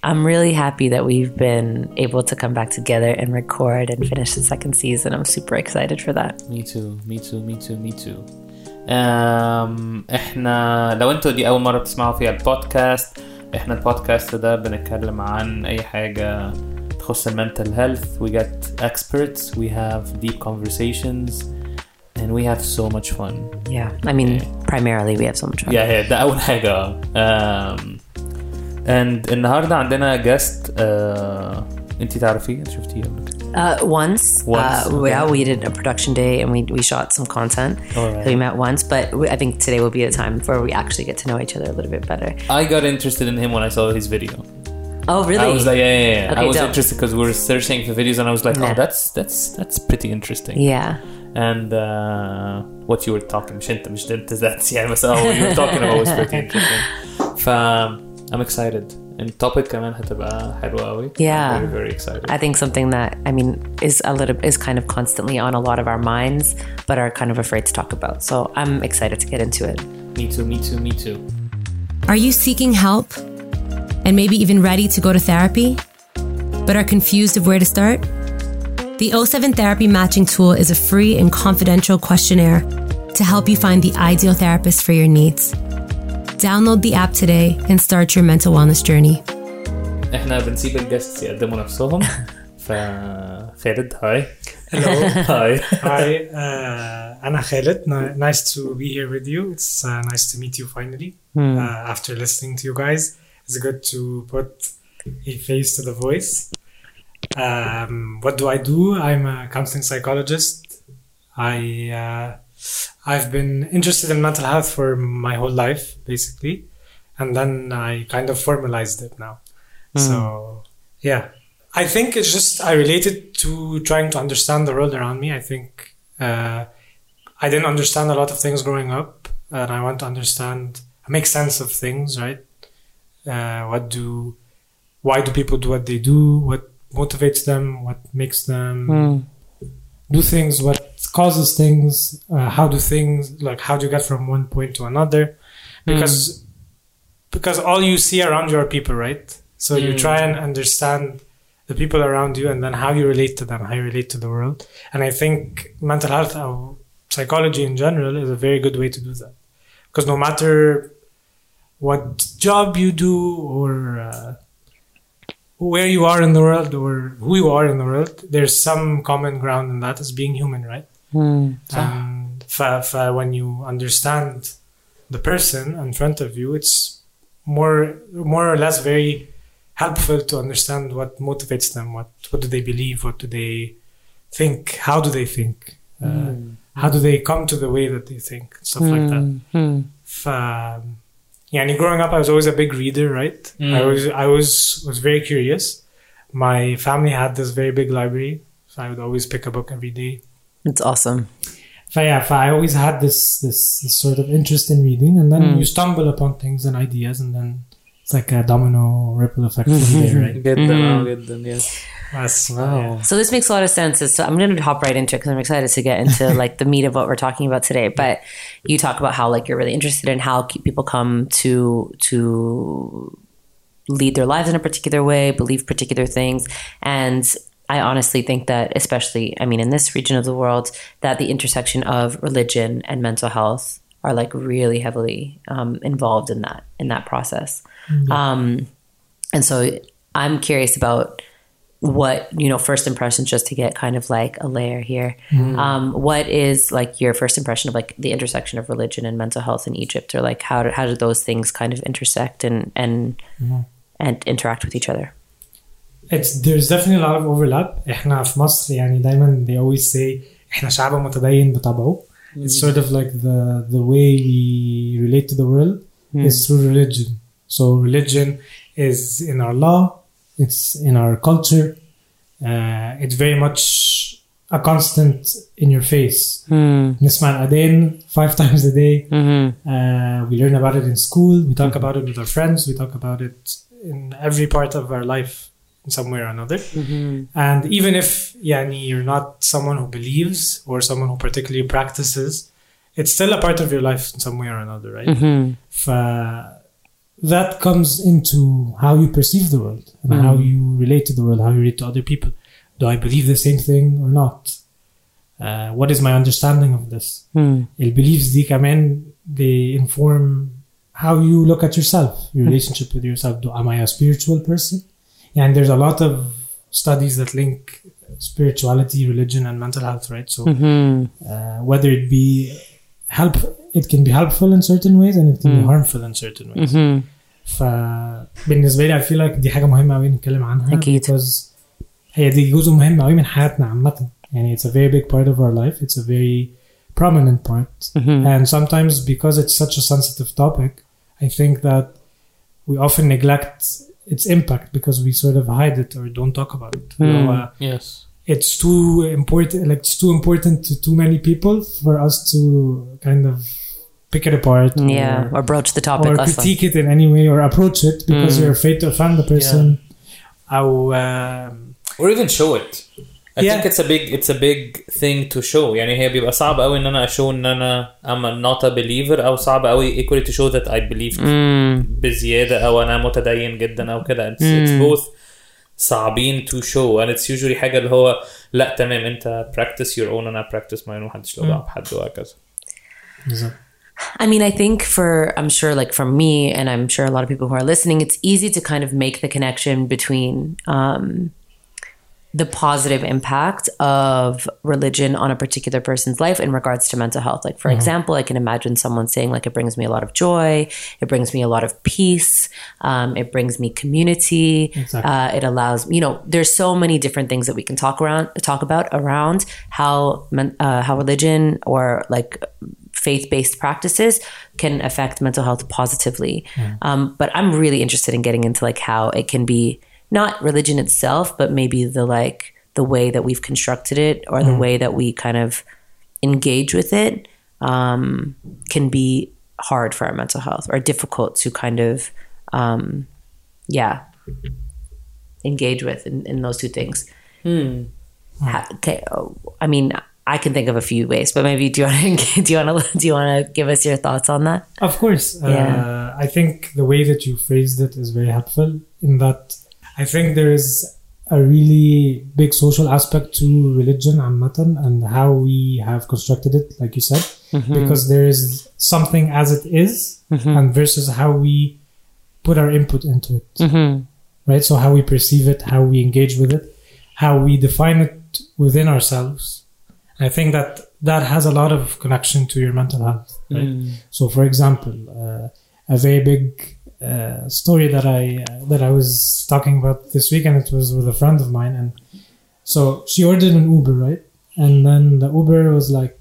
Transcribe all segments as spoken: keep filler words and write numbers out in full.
I'm really happy that we've been able to come back together and record and finish the second season. I'm super excited for that. Me too, me too, me too, me too. Um, احنا لو انتوا دي اول مرة بتسمعوا فيها البودكاست، احنا البودكاست ده بنتكلم عن اي حاجة تخص المنتل health. We get experts, we have deep conversations, and we have so much fun. Yeah, I mean, yeah. primarily we have so much fun. Yeah, yeah, ده أول حاجة. Um, and النهاردة عندنا guest. Uh, أنتي تعرفيه؟ أنت شفتيه قبل كده؟ Uh, once, once uh, okay. yeah, we did a production day and we we shot some content. Right. We met once, but we, I think today will be the time where we actually get to know each other a little bit better. I got interested in him when I saw his video. Oh, really? I was like, yeah, yeah, yeah. Okay, I was dope. interested because we were searching for videos, and I was like, yeah. oh, that's that's that's pretty interesting. Yeah. And uh, what you were talking, مش أنت مش أنت that's yeah, but what you were talking about was pretty interesting. ف I'm excited. And topic كمان هتبقى حلوة قوي. Yeah. I'm very very excited. I think something that I mean is a little is kind of constantly on a lot of our minds, but are kind of afraid to talk about. So I'm excited to get into it. Me too. Me too. Me too. Are you seeking help? And maybe even ready to go to therapy, but are confused of where to start? The O seven Therapy Matching Tool is a free and confidential questionnaire to help you find the ideal therapist for your needs. Download the app today and start your mental wellness journey. احنا بنسيب الجاستس يقدموا نفسهم. ف خالد هاي. Hello. Hi. Hi. Uh, أنا خالد. Nice to be here with you. It's uh, nice to meet you finally. Hmm. Uh, after listening to you guys, it's good to put a face to the voice. Um, what do I do? I'm a counseling psychologist. I uh, I've been interested in mental health for my whole life, basically, and then I kind of formalized it now. Mm. So, yeah, I think it's just I related to trying to understand the world around me. I think uh, I didn't understand a lot of things growing up, and I want to understand, make sense of things, right? Uh, what do, why do people do what they do? What motivates them? What makes them mm. do things? What causes things? Uh, how do things, like how do you get from one point to another? Because mm. because all you see around you are people, right? So mm. you try and understand the people around you and then how you relate to them, how you relate to the world. And I think mental health or psychology in general is a very good way to do that. Because no matter what job you do or uh, where you are in the world or who you are in the world, there's some common ground in that as being human, right? Mm. And fa- fa- when you understand the person in front of you, it's more more or less very helpful to understand what motivates them, what what do they believe, what do they think, how do they think, uh, mm. how do they come to the way that they think, stuff mm. like that. Mm. Fa- Yeah, and growing up, I was always a big reader, right? Mm. I was I was was very curious. My family had this very big library, so I would always pick a book every day. It's awesome. So yeah, so I always had this, this this sort of interest in reading, and then mm. you stumble upon things and ideas, and then it's like a domino ripple effect from there, right? Get them, mm-hmm. I'll get them, yes. That's, wow. Yeah. So this makes a lot of sense. So I'm going to hop right into it because I'm excited to get into like the meat of what we're talking about today. But you talk about how like you're really interested in how people come to to lead their lives in a particular way, believe particular things, and I honestly think that, especially, I mean, in this region of the world, that the intersection of religion and mental health are like really heavily um, involved in that in that process. Mm-hmm. Um, and so I'm curious about what, you know, first impressions, just to get kind of like a layer here. Mm. Um, what is like your first impression of like the intersection of religion and mental health in Egypt, or like how do, how do those things kind of intersect and and mm. and interact with each other? It's there's definitely a lot of overlap. إحنا في مصر يعني دايما they always say إحنا شعب متدين بطبعه. Mm. It's sort of like the the way we relate to the world mm. is through religion. So religion is in our law. It's in our culture. Uh, it's very much a constant in your face. نسمع الأذان five times a day. Mm-hmm. Uh, we learn about it in school. We talk about it with our friends. We talk about it in every part of our life in some way or another. Mm-hmm. And even if yani, you're not someone who believes or someone who particularly practices, it's still a part of your life in some way or another, right? Mm-hmm. Fa- that comes into how you perceive the world and Mm. how you relate to the world, how you relate to other people. Do I believe the same thing or not? Uh, what is my understanding of this? Mm. El beliefs دي كمان they inform how you look at yourself, your relationship with yourself. Do, am I a spiritual person? And there's a lot of studies that link spirituality, religion, and mental health, right? So Mm-hmm. uh, whether it be help, it can be helpful in certain ways and it can be Mm. harmful in certain ways. Mm-hmm. فبالنسبة لي I feel like دي حاجة مهمة أوي نتكلم عنها. أكيد. Because هي دي جزء مهم أوي من حياتنا عامة. يعني it's a very big part of our life. It's a very prominent part. Mm-hmm. And sometimes because it's such a sensitive topic, I think that we often neglect its impact because we sort of hide it or don't talk about it. Mm. So, uh, Yes. it's too important, like it's too important to too many people for us to kind of pick it apart. Yeah, or, or broach the topic. or أصلاً. critique it in any way or approach it because Mm. you're afraid to offend the person. أو um, Or even show it. I Yeah. think it's a big it's a big thing to show. يعني هي بيبقى صعب قوي ان انا اشو ان انا I'm not a believer او صعب قوي equally to show that I believe Mm. بزيادة او انا متدين جدا او كده. It's, it's Mm. both صعبين to show and it's usually حاجة اللي هو لا تمام انت practice your own and I practice mine ومحدش له دعوة بحد وهكذا. I mean, I think for, I'm sure like for me, and I'm sure a lot of people who are listening, it's easy to kind of make the connection between um, the positive impact of religion on a particular person's life in regards to mental health. Like, for example, I can imagine someone saying like, it brings me a lot of joy. It brings me a lot of peace. Um, it brings me community. Exactly. Uh, it allows, you know, there's so many different things that we can talk around, talk about around how, men- uh, how religion or like faith-based practices can affect mental health positively. Um, but I'm really interested in getting into like how it can be not religion itself, but maybe the like the way that we've constructed it or the way that we kind of engage with it um, can be hard for our mental health or difficult to kind of, um, yeah, engage with in, in those two things. Hmm. Ha- okay, oh, I mean, I can think of a few ways, but maybe do you want to do you want to do you want to give us your thoughts on that? Of course. Yeah. Uh, I think the way that you phrased it is very helpful in that I think there is a really big social aspect to religion عامة and how we have constructed it, like you said, Mm-hmm. because there is something as it is and versus how we put our input into it, Mm-hmm. right? So how we perceive it, how we engage with it, how we define it within ourselves. I think that that has a lot of connection to your mental health, right? Mm. So, for example, uh, a very big uh, story that I uh, that I was talking about this week, and it was with a friend of mine, and so she ordered an Uber, right? And then the Uber was like,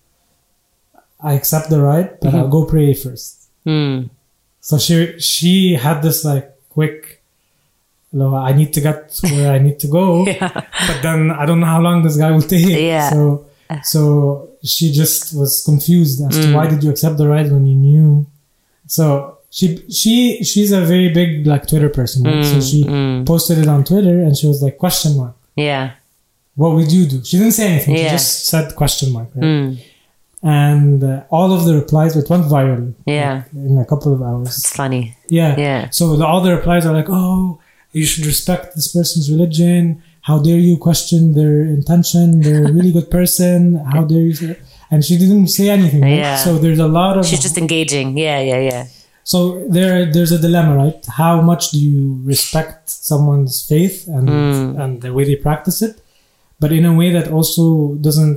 "I accept the ride, but Mm-hmm. I'll go pray first." Mm. So she she had this like quick, "No, I need to get where I need to go, Yeah. but then I don't know how long this guy will take." Yeah. So so she just was confused as to Mm. why did you accept the ride when you knew. So she she she's a very big like Twitter person, right? So Mm, she mm. posted it on Twitter and she was like question mark. Yeah. What would you do? She didn't say anything. She Yeah. just said question mark, right? Mm. And uh, all of the replies, it went viral. Yeah. like, in a couple of hours. It's funny. Yeah. Yeah. So the, all the replies are like, "Oh, you should respect this person's religion. How dare you question their intention? They're a really good person. How dare you?" Say-? And she didn't say anything. Right? Yeah. So there's a lot of. She's just engaging. Yeah, yeah, yeah. So there, there's a dilemma, right? How much do you respect someone's faith and Mm. and the way they practice it, but in a way that also doesn't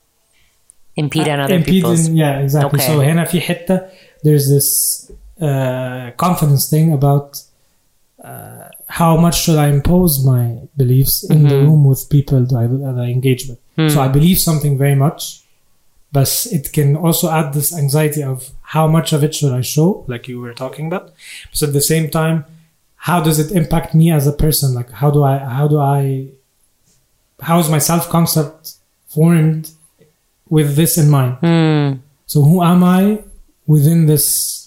Impede on other impede people's. in- yeah, exactly. Okay. So هنا في حتة there's this uh, confidence thing about uh, how much should I impose my beliefs in the room with people that I, that I engage with. So I believe something very much, but it can also add this anxiety of how much of it should I show, like you were talking about. So at the same time, how does it impact me as a person? Like how do I, how do I, how is my self-concept formed with this in mind? Mm. So who am I within this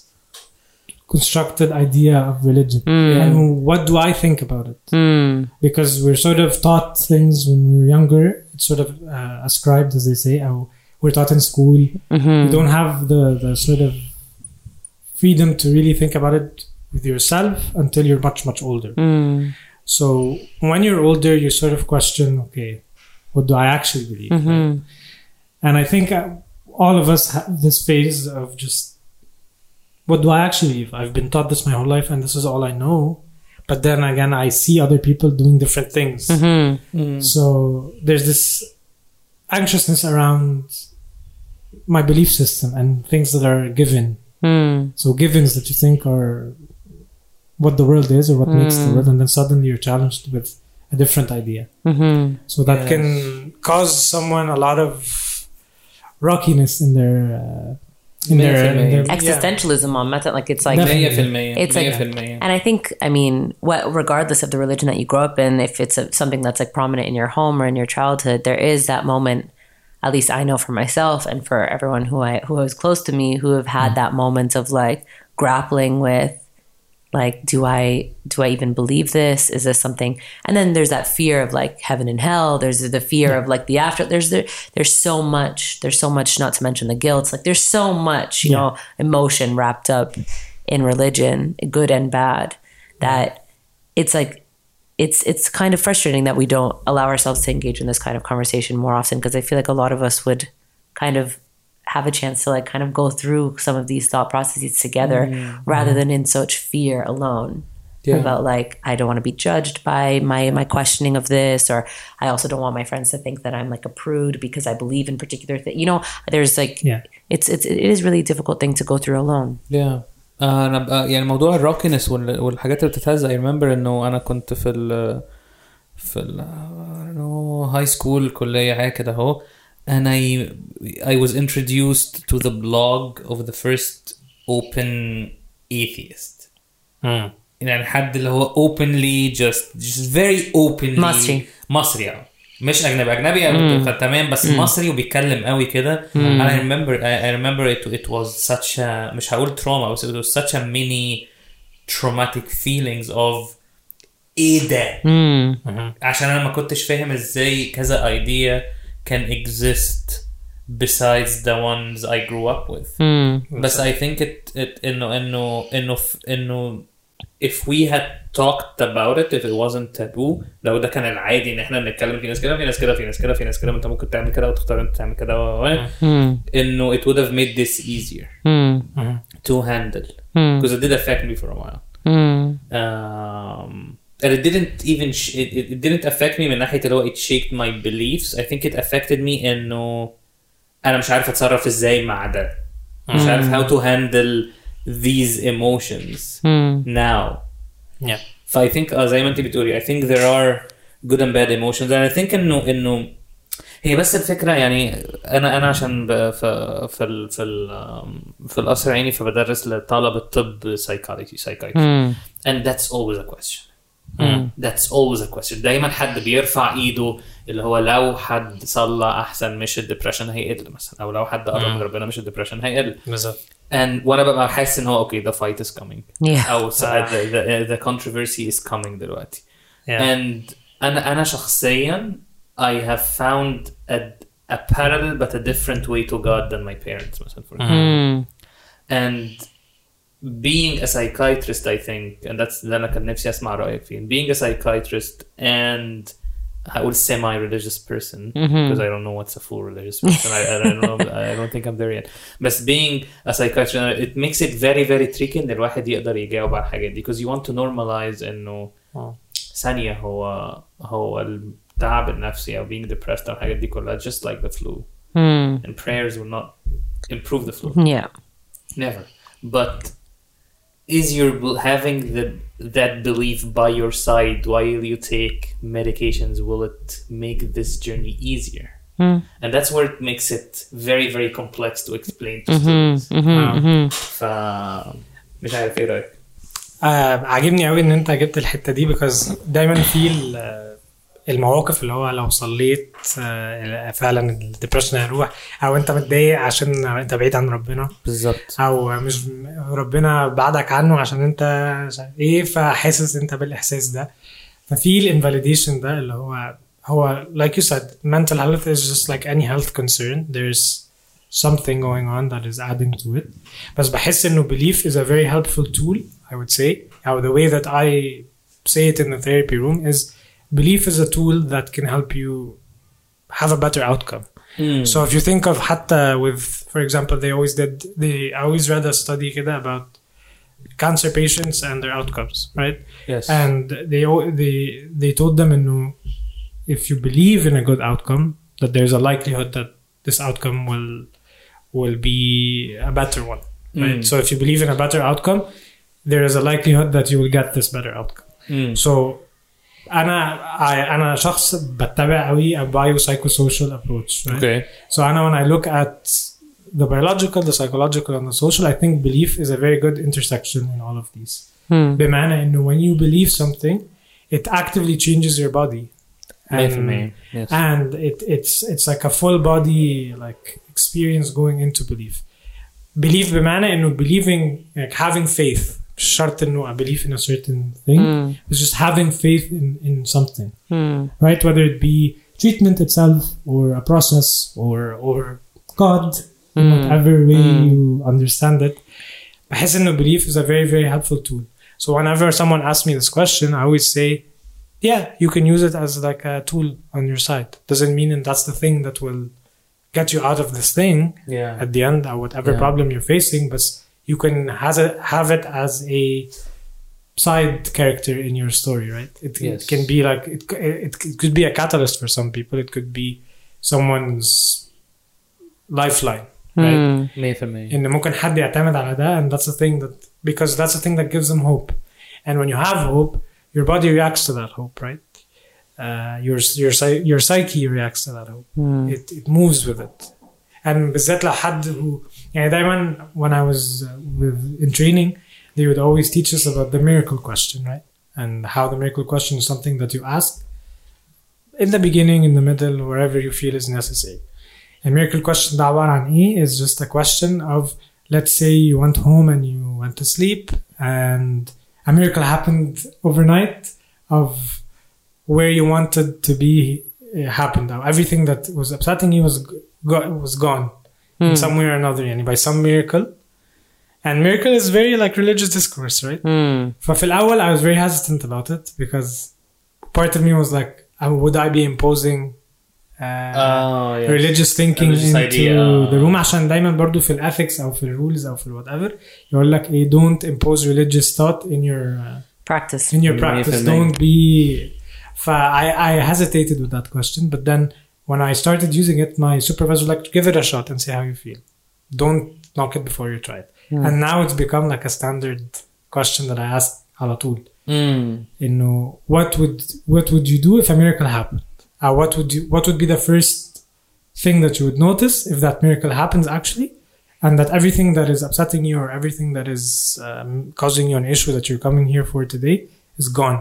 constructed idea of religion? And what do I think about it? Mm. Because we're sort of taught things when we were younger. It's sort of uh, ascribed, as they say. Uh, we're taught in school. Mm-hmm. We don't have the, the sort of freedom to really think about it with yourself until you're much much older. Mm. So when you're older, you sort of question, okay, what do I actually believe? Mm-hmm. Right? And I think uh, all of us have this phase of just, what do I actually believe? I've been taught this my whole life and this is all I know. But then again, I see other people doing different things. Mm-hmm. Mm. So there's this anxiousness around my belief system and things that are given. Mm. So givens that you think are what the world is or what Mm. makes the world, and then suddenly you're challenged with a different idea. Mm-hmm. So that Yes. can cause someone a lot of rockiness in their uh, in their, in their Existentialism on method, like it's like Definitely. مية في المية It's like- مية في المية. And I think, I mean, what, regardless of the religion that you grow up in, if it's a, something that's like prominent in your home or in your childhood, there is that moment. At least I know for myself and for everyone who I who was close to me who have had that moment of like grappling with, like, do I do I even believe this? Is this something? And then there's that fear of like heaven and hell. There's the fear of like the after. There's the, there's so much. There's so much. Not to mention the guilt. Like there's so much, you Yeah. know, emotion wrapped up in religion, good and bad, that it's like it's it's kind of frustrating that we don't allow ourselves to engage in this kind of conversation more often, because I feel like a lot of us would kind of have a chance to like kind of go through some of these thought processes together rather than in such fear alone. Yeah. About like, I don't want to be judged by my my questioning of this, or I also don't want my friends to think that I'm like a prude because I believe in particular thing. You know, there's like Yeah. it's it's it is really a difficult thing to go through alone. Yeah. آه، انا بقى يعني موضوع الروكينس والحاجات اللي بتتهز. I remember انه انا كنت في ال في ال انه هاي سكول كليه حاجه كده اهو, and I I was introduced to the blog of the first open atheist. يعني حد اللي هو openly just just very openly مصري. مصري يعني. مش اجنبي اجنبي تمام بس مصري وبيتكلم قوي كده. and I remember I, I remember it it was such a, مش هقول trauma, but it was such a many traumatic feelings of ايه ده. عشان انا ما كنتش فاهم ازاي كذا idea can exist besides the ones I grew up with. But I think it it انه انه انه انه if we had talked about it, if it wasn't taboo, لو ده كان العادي ان احنا بنتكلم في ناس كده في ناس كده في ناس كده في ناس كده انت ممكن تعمل كده وتختار انت تعمل كده انه it would have made this easier to handle because it did affect me for a while. Um, and it didn't even sh- it, it, it didn't affect me من ناحية اللي هو it shaped my beliefs. I think it affected me انه انا مش عارف اتصرف ازاي مع ده, مش عارف how to handle these emotions now. Yeah. So I think uh, زي ما انت بتقولي I think there are good and bad emotions, and I think انه انه هي بس الفكرة يعني انا انا عشان ب- في في ال في ال في القصر العيني فبدرس لطلبة الطب psychology psychiatry and that's always a question. That's always a question. دايما حد بيرفع ايده اللي هو لو حد صلى احسن مش الدبريشن هيقل مثلا, او لو حد قرب من ربنا مش الدبريشن هيقل. بالظبط. and وانا ببقى حاسس ان هو okay the fight is coming. Yeah. او the, the, the controversy is coming دلوقتي. Yeah. and انا انا شخصيا I have found a, a parallel but a different way to God than my parents مثلا for example. and being a psychiatrist I think, and that's اللي انا كان نفسي اسمع رأيك فيه, being a psychiatrist and I would semi-religious person because I don't know what's a full religious person. I, I don't know. I don't think I'm there yet. But being a psychiatrist, it makes it very, very tricky إن الواحد يقدر يجاوب على الحاجات دي because you want to normalize إنه ثانية هو هو التعب النفسي أو being depressed أو الحاجات دي كلها just like the flu. And prayers will not improve the flu. Yeah. Never. But is your having the that belief by your side while you take medications, will it make this journey easier? Mm. And that's where it makes it very very complex to explain to Mm-hmm, students. mm-hmm, mm-hmm. ف مش عارف ايه رايك. آه عاجبني قوي ان انت جبت الحته دي because دايما في ال- المواقف اللي هو لو صليت آه فعلا الدبريشن هيروح, او انت متضايق عشان انت بعيد عن ربنا, بالظبط. او مش ربنا بعدك عنه عشان انت مش عارف ايه, فحاسس انت بالاحساس ده. ففي الانفاليديشن ده اللي هو هو like you said mental health is just like any health concern. There's something going on that is adding to it. بس بحس إنه belief is a very helpful tool, I would say. How the way that I say it in the therapy room is belief is a tool that can help you have a better outcome. Mm. So if you think of حتى with, for example, they always did, they I always read a study كده about cancer patients and their outcomes, right? Yes. And they they they told them إنه if you believe in a good outcome, that there's a likelihood that this outcome will will be a better one, right? Mm. So if you believe in a better outcome, there is a likelihood that you will get this better outcome. Mm. So أنا أنا شخص بتبع قوي a biopsychosocial approach, right? Okay. So أنا when I look at the biological, the psychological, and the social, I think belief is a very good intersection in all of these. Hmm. بمعنى إنه when you believe something, it actively changes your body. And, yes. and it, it's it's like a full body like experience going into belief. Belief بمعنى إنه believing, like having faith. مش شرط إنه a belief in a certain thing. Mm. It's just having faith in in something, mm. right? Whether it be treatment itself or a process or or God, in mm. whatever way mm. you understand it. بحس إنه belief is a very very helpful tool. So whenever someone asks me this question, I always say, yeah, you can use it as like a tool on your side. Doesn't mean that that's the thing that will get you out of this thing yeah. at the end or whatever yeah. problem you're facing, but you can has it, have it as a side character in your story, right? It, yes. it can be like, it, it, it could be a catalyst for some people. It could be someone's lifeline, right? Mm. إن ممكن حد يعتمد على ده, and that's the thing that, because that's the thing that gives them hope. And when you have hope, your body reacts to that hope, right? Uh, your your your psyche reacts to that hope. Mm. It it moves with it. And بالذات لو حد who يعني دايما when I was uh, with in training, they would always teach us about the miracle question, right? And how the miracle question is something that you ask in the beginning, in the middle, wherever you feel is necessary. A miracle question ده عبارة عن إيه? Is just a question of, let's say you went home and you went to sleep and a miracle happened overnight of where you wanted to be uh, happened. Everything that was upsetting you was go- was gone mm. in some way or another, yani, by some miracle. And miracle is very like religious discourse, right? Mm. ففي الأول I was very hesitant about it because part of me was like, would I be imposing uh, oh, yes. religious thinking religious into idea. the room, عشان دايما برضو في الethics أو في الrules أو في whatever يقول لك إيه, don't impose religious thought in your uh, practice. in your practice. Don't be. I I hesitated with that question, but then when I started using it, my supervisor like, give it a shot and see how you feel. Don't knock it before you try it. Mm. And now it's become like a standard question that I ask على طول. Mm. إنه what would what would you do if a miracle happened? Uh, what would you what would be the first thing that you would notice if that miracle happens actually, and that everything that is upsetting you or everything that is um, causing you an issue that you're coming here for today is gone.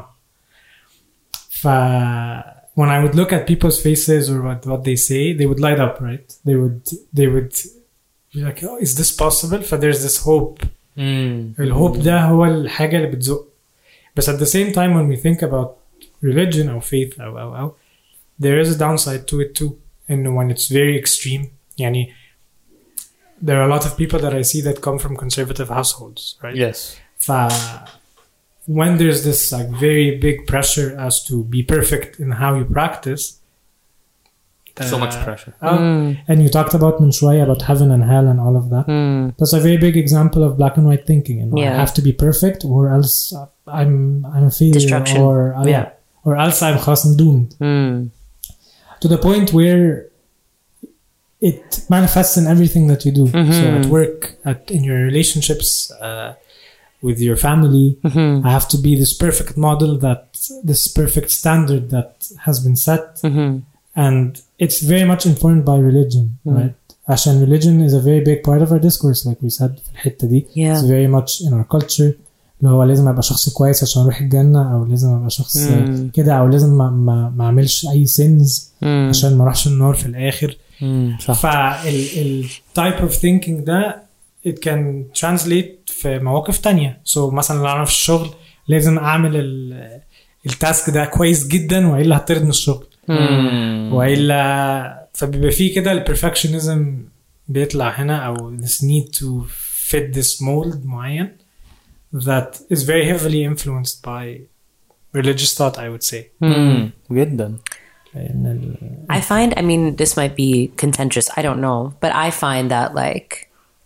Uh, when I would look at people's faces or what, what they say, they would light up, right? They would they would be like, oh, is this possible? So there's this hope. Mm. الhope ده هو الحاجة اللي بتزق. But at the same time, when we think about religion or faith, أو أو أو, there is a downside to it too. And when it's very extreme, يعني, there are a lot of people that I see that come from conservative households, right? Yes. ف when there's this like very big pressure as to be perfect in how you practice, so uh, much pressure. Uh, mm. And you talked about من شوية about heaven and hell and all of that. Mm. That's a very big example of black and white thinking. You know, yeah. I have to be perfect, or else I'm I'm a failure, Destruction. or uh, yeah, or else I'm خلاص doomed. Mm. To the point where it manifests in everything that you do. Mm-hmm. So at work, at in your relationships. Uh, with your family, mm-hmm. I have to be this perfect model, that this perfect standard that has been set, mm-hmm. and it's very much informed by religion, mm-hmm. right? عشان religion is a very big part of our discourse, like we said في الحتة دي. Yeah. It's very much in our culture. اللي هو لازم أبقى شخص كويس عشان أروح الجنة، أو لازم أبقى شخص mm. كده، أو لازم ما ما ما أعملش أي sins mm. عشان ما أروحش النار في الآخر. mm. فال ال type of thinking ده it can translate في مواقف تانية. So مثلا لو أنا في الشغل لازم أعمل التاسك ده كويس جدا وإلا هطرد من الشغل، mm. وإلا فبيبقى فيه كده البرفكشنزم بيطلع هنا أو this need to fit this mold معين that is very heavily influenced by religious thought, I would say. mm. جدا. I find, I mean, this might be contentious, I don't know, but I find that like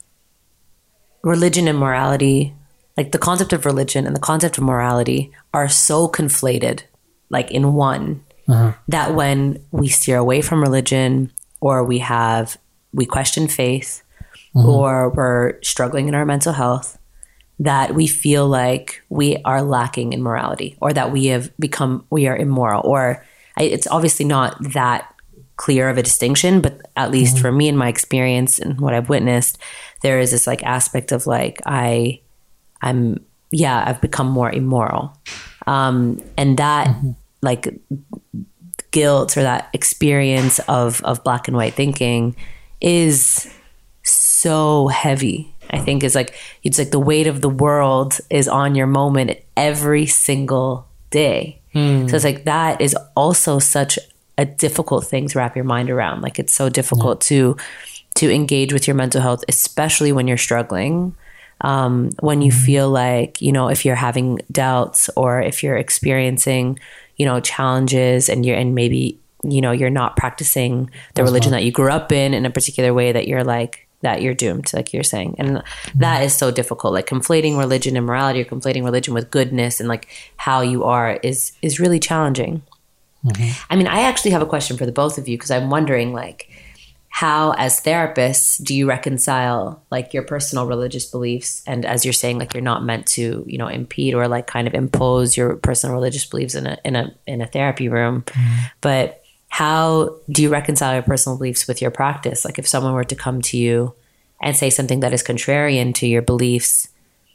religion and morality, like the concept of religion and the concept of morality are so conflated, like in one, uh-huh. that when we steer away from religion or we have, we question faith uh-huh. or we're struggling in our mental health, that we feel like we are lacking in morality or that we have become, we are immoral, or I, it's obviously not that clear of a distinction, but at least mm-hmm. for me in my experience and what I've witnessed, there is this like aspect of like, I, I'm, yeah, I've become more immoral. Um, and that mm-hmm. like guilt or that experience of, of black and white thinking is so heavy. I think is like, it's like the weight of the world is on your moment every single day. Mm. So it's like, that is also such a difficult thing to wrap your mind around. Like it's so difficult yeah. to, to engage with your mental health, especially when you're struggling. Um, when you mm-hmm. feel like, you know, if you're having doubts or if you're experiencing, you know, challenges and you're, and maybe, you know, you're not practicing the That's religion not. that you grew up in, in a particular way, that you're like, that you're doomed, like you're saying. And mm-hmm. that is so difficult. Like conflating religion and morality, or conflating religion with goodness and like how you are is, is really challenging. Mm-hmm. I mean, I actually have a question for the both of you, because I'm wondering like, how as therapists do you reconcile like your personal religious beliefs, and as you're saying, like you're not meant to, you know, impede or like kind of impose your personal religious beliefs in a in a in a therapy room, mm-hmm. but how do you reconcile your personal beliefs with your practice? Like if someone were to come to you and say something that is contrarian to your beliefs,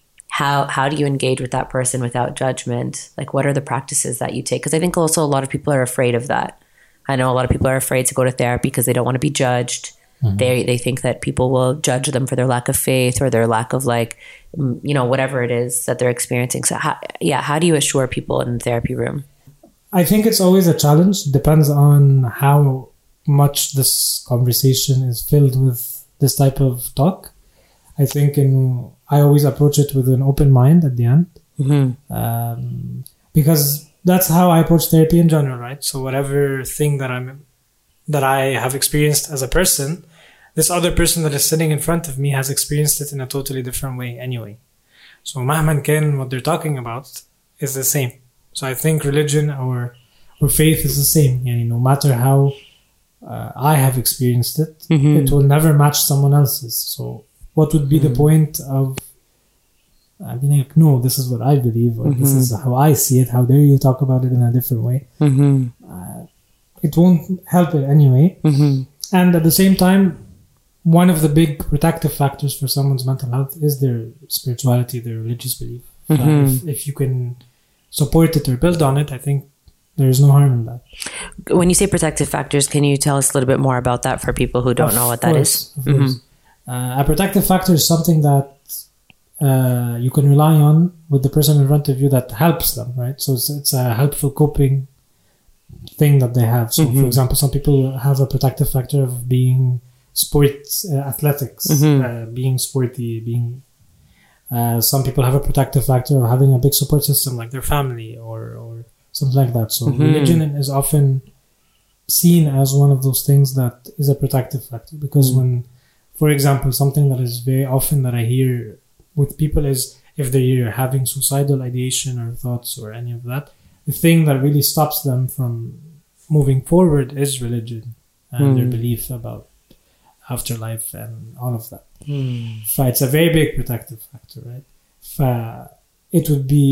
how how do you engage with that person without judgment? Like what are the practices that you take? Because I think also a lot of people are afraid of that. I know a lot of people are afraid to go to therapy because they don't want to be judged. Mm-hmm. They they think that people will judge them for their lack of faith or their lack of like, you know, whatever it is that they're experiencing. So how, yeah, how do you assure people in the therapy room? I think it's always a challenge. Depends on how much this conversation is filled with this type of talk. I think in I always approach it with an open mind at the end, mm-hmm. um, because that's how I approach therapy in general, right? So whatever thing that I'm that I have experienced as a person, this other person that is sitting in front of me has experienced it in a totally different way anyway. So مهما كان what they're talking about is the same. So I think religion or or faith is the same. You know, no matter how uh, I have experienced it, mm-hmm. it will never match someone else's. So what would be mm-hmm. the point of I mean, like, no, this is what I believe, or mm-hmm. this is how I see it. How dare you talk about it in a different way? Mm-hmm. Uh, it won't help it anyway. Mm-hmm. And at the same time, one of the big protective factors for someone's mental health is their spirituality, their religious belief. Mm-hmm. If, if you can support it or build on it, I think there is no harm in that. When you say protective factors, can you tell us a little bit more about that for people who don't of know what course, that is? Of course. Mm-hmm. Uh, a protective factor is something that Uh, you can rely on with the person in front of you that helps them, right? So it's, it's a helpful coping thing that they have. So, mm-hmm. for example, some people have a protective factor of being sports, uh, athletics, mm-hmm. uh, being sporty, being. Uh, some people have a protective factor of having a big support system, like their family or or something like that. So, mm-hmm. religion is often seen as one of those things that is a protective factor, because mm-hmm. when, for example, something that is very often that I hear with people is if they're having suicidal ideation or thoughts or any of that, the thing that really stops them from moving forward is religion and mm. their belief about afterlife and all of that. Mm. So it's a very big protective factor, right? Uh, it would be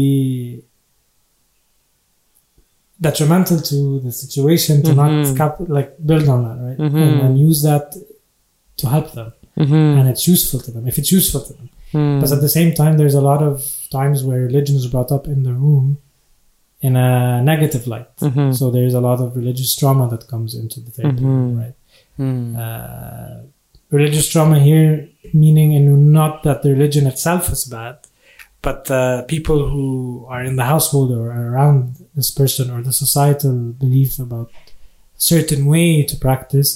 detrimental to the situation to mm-hmm. not cap- like build on that, right? Mm-hmm. And, and use that to help them. Mm-hmm. And it's useful to them, if it's useful to them. Mm. But at the same time, there's a lot of times where religion is brought up in the room in a negative light. Mm-hmm. So there's a lot of religious trauma that comes into the therapy mm-hmm. room, right? Mm. Uh, religious trauma here, meaning in not that the religion itself is bad, but uh, people who are in the household or around this person, or the societal belief about a certain way to practice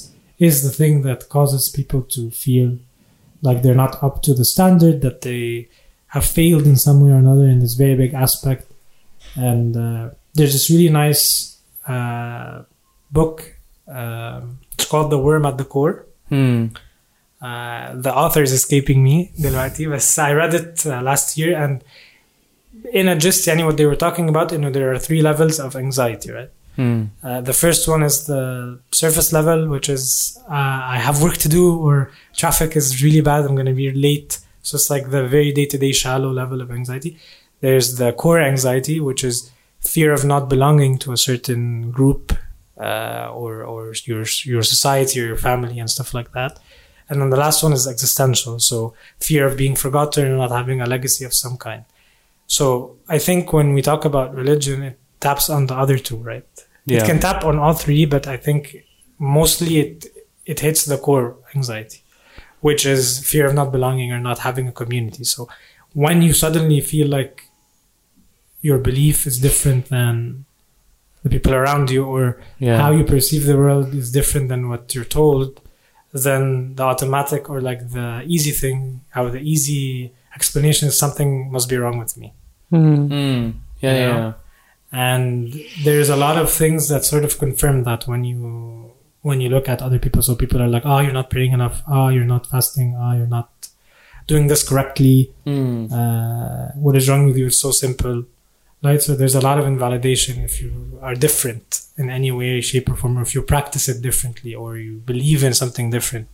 is the thing that causes people to feel like they're not up to the standard, that they have failed in some way or another in this very big aspect. And uh, there's this really nice uh, book. Um, it's called The Worm at the Core. Hmm. Uh, the author is escaping me دلوقتي, but I read it uh, last year, and in a gist, يعني what they were talking about, you know, there are three levels of anxiety, right? Hmm. Uh, the first one is the surface level, which is uh, I have work to do, or traffic is really bad, I'm going to be late. So it's like the very day-to-day shallow level of anxiety. There's the core anxiety, which is fear of not belonging to a certain group, uh, or or your your society or your family and stuff like that. And then the last one is existential, so fear of being forgotten or not having a legacy of some kind. So I think when we talk about religion, it taps on the other two, right? Yeah. It can tap on all three, but I think mostly it it hits the core anxiety, which is fear of not belonging or not having a community. So when you suddenly feel like your belief is different than the people around you, or Yeah. how you perceive the world is different than what you're told, then the automatic or like the easy thing, how the easy explanation is something must be wrong with me. Mm. Hmm. Yeah, You yeah. know? And there's a lot of things that sort of confirm that when you when you look at other people. So people are like, oh, you're not praying enough. Oh, you're not fasting. Oh, you're not doing this correctly. Hmm. Uh, what is wrong with you? It's so simple. Right? So there's a lot of invalidation if you are different in any way, shape, or form, or if you practice it differently, or you believe in something different.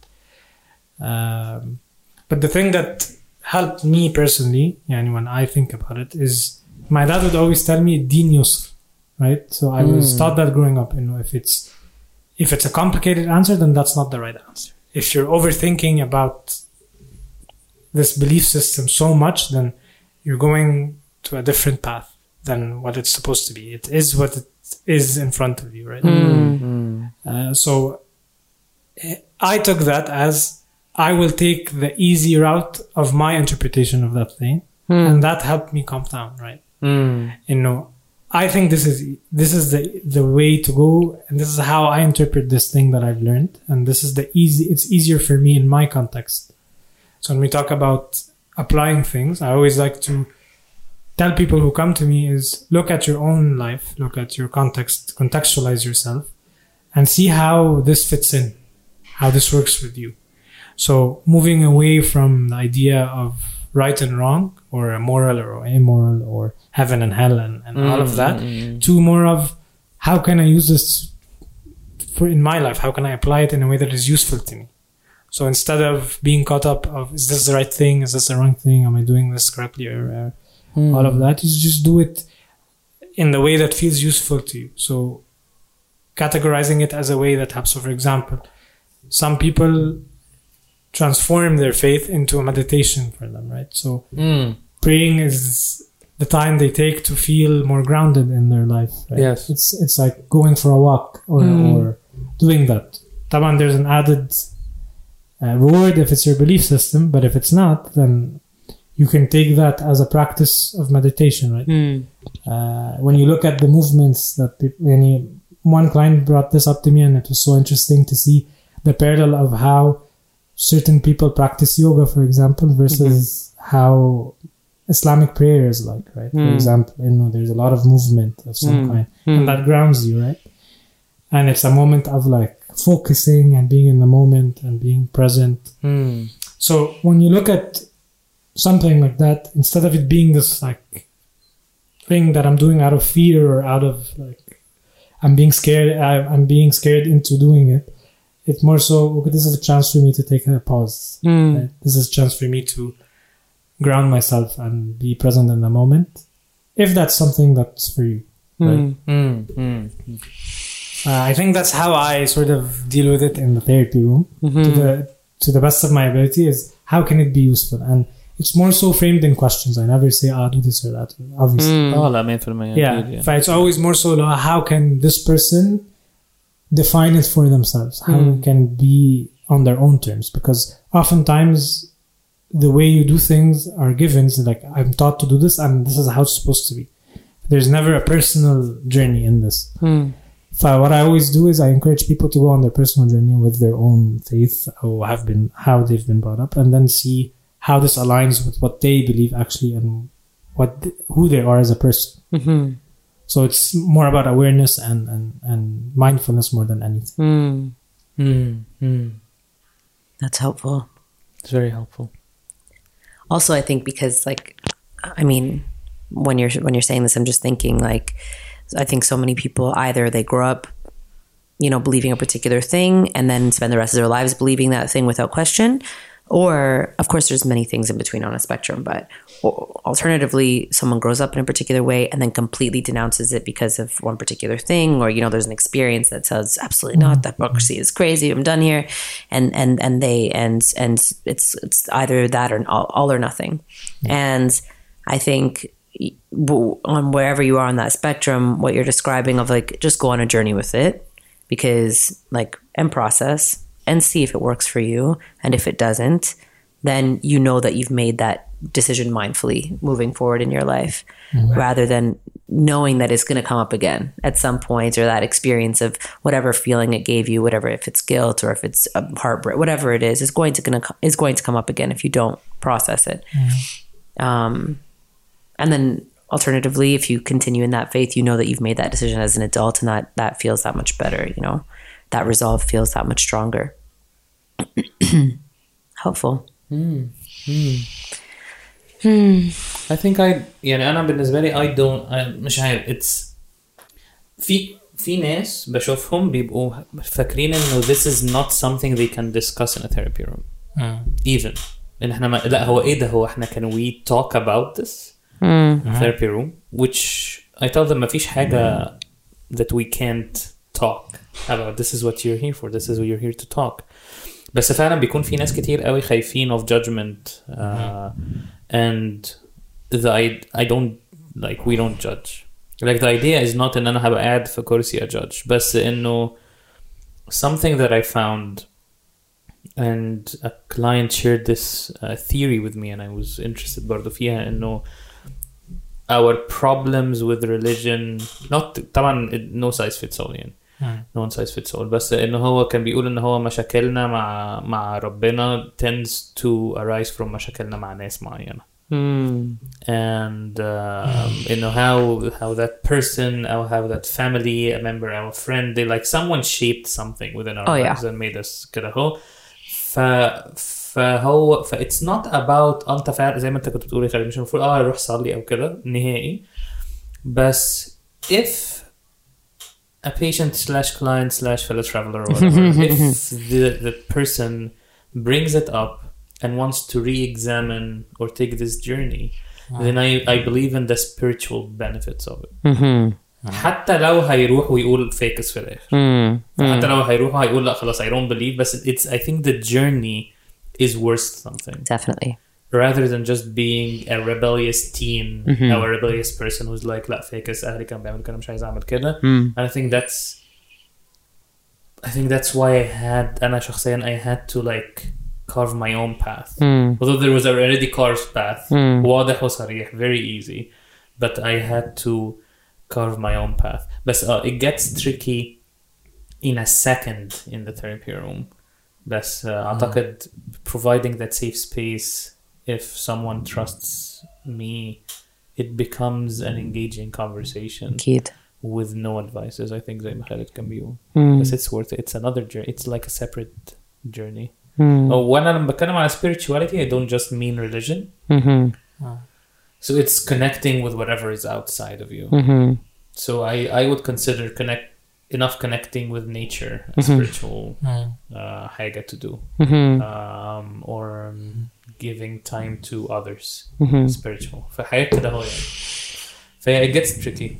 Um, but the thing that helped me personally, yani when I think about it, is my dad would always tell me "Din yusr," right? So I was Mm. taught that growing up. You know, if it's if it's a complicated answer, then that's not the right answer. If you're overthinking about this belief system so much, then you're going to a different path than what it's supposed to be. It is what it is in front of you, right? Hmm. Uh, so eh, I took that as I will take the easy route of my interpretation of that thing, and that helped me calm down, right? Hmm. You know, I think this is this is the the way to go, and this is how I interpret this thing that I've learned, and this is the easy. It's easier for me in my context. So when we talk about applying things, I always like to tell people who come to me is look at your own life, look at your context, contextualize yourself, and see how this fits in, how this works with you. So moving away from the idea of right and wrong, or a moral or immoral, or heaven and hell, and, and all of that, Mm. to more of how can I use this for in my life? How can I apply it in a way that is useful to me? So instead of being caught up of is this the right thing, is this the wrong thing, am I doing this correctly, or uh, Hmm. all of that, you just do it in the way that feels useful to you. So categorizing it as a way that helps. So for example, some people transform their faith into a meditation for them, right? So Hmm. praying is the time they take to feel more grounded in their life, right? Yes. It's it's like going for a walk, or, Mm. or doing that. Taban, there's an added uh, reward if it's your belief system, but if it's not, then you can take that as a practice of meditation, right? Mm. Uh, when you look at the movements that people, any, one client brought this up to me, and it was so interesting to see the parallel of how certain people practice yoga, for example, versus how Islamic prayer is like, right? For Mm. example, you know, there's a lot of movement of some Mm. kind, Mm. and that grounds you, right? And it's a moment of like focusing and being in the moment and being present. Hmm. So when you look at something like that, instead of it being this like thing that I'm doing out of fear, or out of like I'm being scared, I, I'm being scared into doing it, it's more so, okay, this is a chance for me to take a pause. Mm. Right? This is a chance for me to ground myself and be present in the moment, if that's something that's for you. Right? Mm. Hmm. Hmm. Uh, I think that's how I sort of deal with it in the therapy room. Mhm. To the to the best of my ability, is how can it be useful? And it's more so framed in questions. I never say, "Ah, do this or that." Obviously, Mm. اه لا مية بالمية yeah. أكيد، But it's always more so, like, how can this person define it for themselves? How Mm. can it be on their own terms? Because oftentimes, the way you do things are givens. Like, I'm taught to do this, and this is how it's supposed to be. There's never a personal journey in this. Mm. So what I always do is I encourage people to go on their personal journey with their own faith or have been how they've been brought up, and then see how this aligns with what they believe actually and what who they are as a person. Mm-hmm. So it's more about awareness and, and, and mindfulness more than anything. Mm. Mm, mm. That's helpful. It's very helpful. Also, I think because, like, I mean, when you're when you're saying this, I'm just thinking, like, I think so many people either they grow up, you know, believing a particular thing and then spend the rest of their lives believing that thing without question. Or, of course, there's many things in between on a spectrum, but alternatively, someone grows up in a particular way and then completely denounces it because of one particular thing, or, you know, there's an experience that says, absolutely not, that hypocrisy is crazy, I'm done here. And, and, and they, and, and it's, it's either that or all, all or nothing. Yeah. And I think on wherever you are on that spectrum, what you're describing of like, just go on a journey with it, because like, and process and see if it works for you. And if it doesn't, then you know that you've made that decision mindfully moving forward in your life, mm-hmm. rather than knowing that it's going to come up again at some point, or that experience of whatever feeling it gave you, whatever, if it's guilt or if it's a heartbreak, whatever it is, is going to gonna is going to come up again if you don't process it. Mm-hmm. Um, and then alternatively, if you continue in that faith, you know that you've made that decision as an adult, and that that feels that much better. You know, that resolve feels that much stronger. Helpful. Mm. Mm. Hmm. I think I يعني أنا بالنسبة لي I don't I مش عارف it's في في ناس بشوفهم بيبقوا فاكرين إنه this is not something they can discuss in a therapy room. Mm. Even إن إحنا ما لا هو إيه ده هو إحنا can we talk about this mm. in a therapy room, which I tell them ما فيش حاجة that we can't talk about. This is what you're here for. This is what you're here to talk. بس فعلا بيكون في ناس كتير قوي خايفين of judgment uh, and the I, I don't like we don't judge, like the idea is not إن أنا هبقى قاعد في كرسي a judge, بس إنه something that I found, and a client shared this uh, theory with me and I was interested برضو فيها, إنه our problems with religion not طبعا no size fits all يعني no one size fits all, بس انه هو كان بيقول ان هو مشاكلنا مع مع ربنا tends to arise from مشاكلنا مع ناس معينة. Mm. And um, you know how how that person or how that family a member, our friend, they like someone shaped something within our oh, lives yeah. and made us كده هو ف فهو ف it's not about انت فعلا زي ما انت كنت بتقولي خالد مش المفروض اه اروح صلي او كده نهائي, بس if a patient slash client slash fellow traveler or whatever, if the, the person brings it up and wants to re-examine or take this journey, wow. then I, I believe in the spiritual benefits of it. Mm-hmm. حتى لو هيروح ويقول فاكس في الآخر. Mm-hmm. حتى لو هيروح ويقول لا خلاص I don't believe, but it's I think the journey is worth something. Definitely. Rather than just being a rebellious teen mm-hmm. or a rebellious person who's like لا فاكس أهلي كان بيعمل كده مش عايز أعمل كده. And I think that's I think that's why I had أنا شخصيا I had to like carve my own path. Mm. Although there was a already carved path, mm. واضح وصريح, very easy, but I had to carve my own path. But uh, it gets tricky in a second in the therapy room. But uh, mm. أعتقد providing that safe space, if someone trusts me, it becomes an engaging conversation Kid. with no advices. I think زي ما خالد كان بيقول. Mm. But it's worth it. It's another journey. It's like a separate journey. Mm. Oh, when I'm بتكلم على spirituality, I don't just mean religion. Mm-hmm. Oh. So it's connecting with whatever is outside of you. Mm-hmm. So I, I would consider connect enough connecting with nature a mm-hmm. spiritual uh, حاجة to do. Mm-hmm. Um, or um, giving time to others. Mm-hmm. Spiritual. فحياة كده هو يعني. فهي it gets tricky.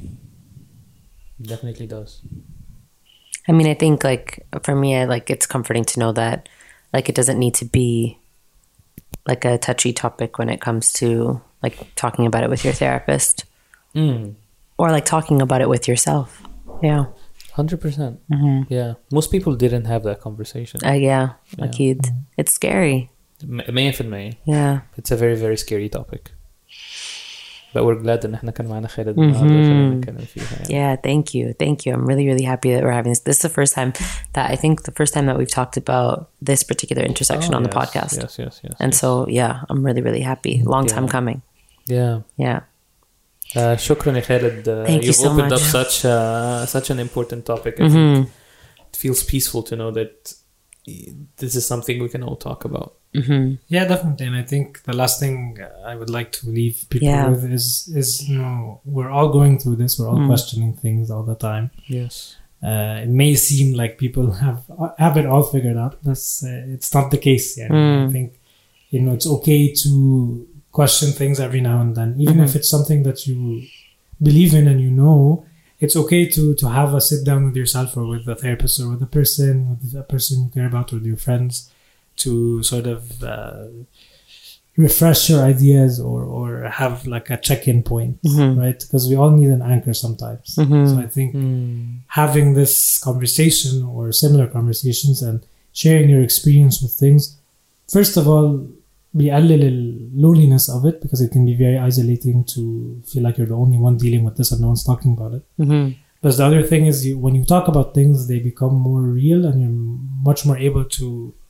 It definitely does. I mean, I think like for me, I like it's comforting to know that like it doesn't need to be like a touchy topic when it comes to like talking about it with your therapist mm. or like talking about it with yourself. Yeah. one hundred percent. Mm-hmm. Yeah. Most people didn't have that conversation. Uh, yeah. yeah. Akid. It's scary. one hundred percent. Yeah. It's a very, very scary topic. but we're glad ان احنا كان معانا خالد النهارده عشان نتكلم فيها يعني. Yeah, thank you, thank you. I'm really, really happy that we're having this. This is the first time that I think the first time that we've talked about this particular intersection Oh, on the yes, podcast. Yes, yes, yes. And yes. so, yeah, I'm really, really happy. Long Yeah. time coming. Yeah. Yeah. Uh, شكرا يا خالد. Uh, Thank you you've so opened much. up such uh, such an important topic. I Mhm. think it feels peaceful to know that this is something we can all talk about. Mm-hmm. Yeah, definitely. And I think the last thing I would like to leave people Yeah. with is, is you know, we're all going through this. We're all Mm. questioning things all the time. Yes. Uh, it may seem like people have have it all figured out. That's uh, it's not the case. Yeah, Mm. I think you know it's okay to question things every now and then, even Mm-hmm. if it's something that you believe in and you know. It's okay to to have a sit down with yourself or with a therapist or with a person, with a person you care about, with your friends, to sort of uh, refresh your ideas or or have like a check-in point, Mhm. right? Because we all need an anchor sometimes. Mhm. So I think Mm. having this conversation or similar conversations and sharing your experience with things, first of all, بيقلل ال loneliness of it, because it can be very isolating to feel like you're the only one dealing with this and no one's talking about it. Mm-hmm. But the other thing is, you, when you talk about things, they become more real and you're much more able to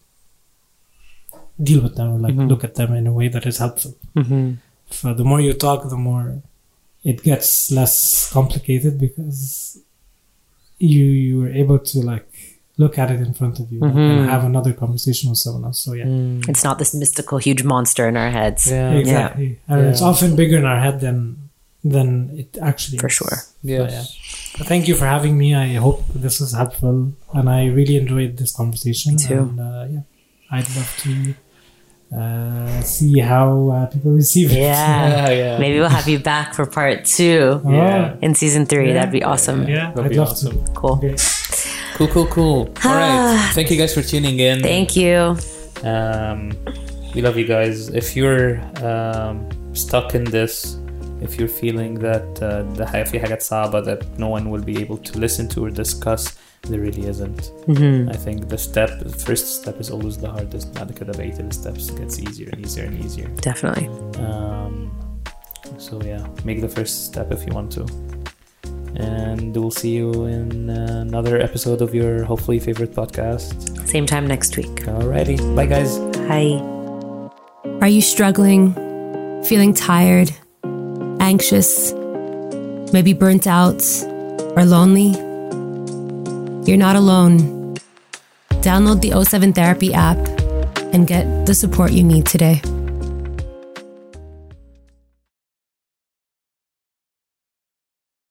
deal with them or like Mhm. look at them in a way that is helpful. Mm-hmm. So the more you talk, the more it gets less complicated, because you you are able to like look at it in front of you Mhm. and have another conversation with someone else. So yeah, Mm. It's not this mystical, huge monster in our heads. Yeah. exactly. And it's Yeah. often bigger in our head than than it actually For is. sure. Yes. So, yeah. But thank you for having me. I hope this was helpful, and I really enjoyed this conversation. Me too. And, uh, yeah, I'd love to uh, see how uh, people receive it. Yeah. Yeah, yeah. Maybe we'll have you back for part two Oh, Yeah. in season three. Yeah. That'd be awesome. yeah, That'd I'd be love awesome. to. Cool. Okay. Cool, cool, cool. All right. Thank you guys for tuning in. Thank you. Um, we love you guys. If you're um, stuck in this, if you're feeling that uh, the في حاجات صعبة that no one will be able to listen to or discuss, there really isn't. Mm-hmm. I think the step, the first step is always the hardest. بعد كده بقية the steps gets easier and easier and easier. Definitely. Um, so yeah, make the first step if you want to. And we'll see you in uh, another episode of your hopefully favorite podcast. Same time next week. Alrighty, bye guys. Hi. Are you struggling, feeling tired, anxious, maybe burnt out, or lonely? You're not alone. Download the O seven Therapy app and get the support you need today.